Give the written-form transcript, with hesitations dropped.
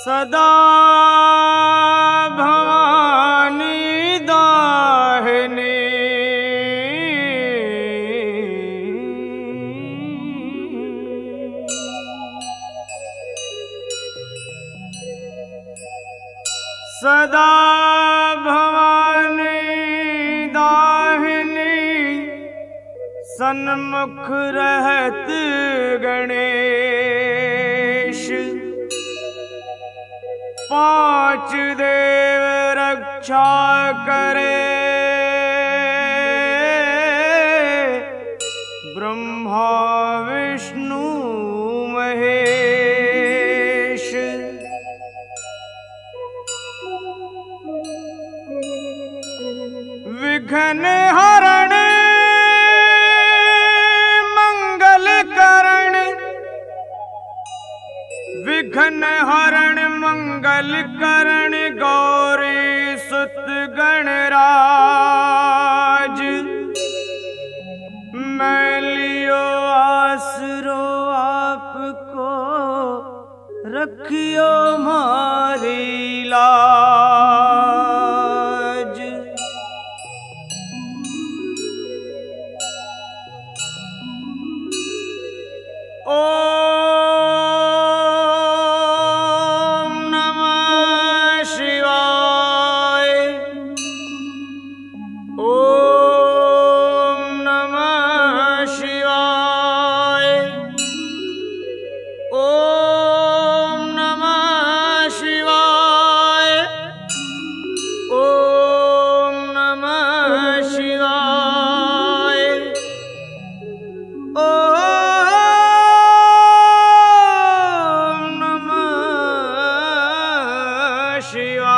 सदा भवानी दाहिनी सदा भवानी दाहिनी सन्मुख रहत गणेश पांच देव रक्षा करे ब्रह्मा विष्णु महेश। विघ्न हरण मंगल करण विघ्न हरण मंगल करण गौरी सुत गणराज। मैं लियो आसरो आपको रखियो मारी लाज। ओम नमः शिवाय। ओम नमः शिवाय। ओम नमः शिवाय। ओम नमः शिवाय। ओम नमः शिवाय।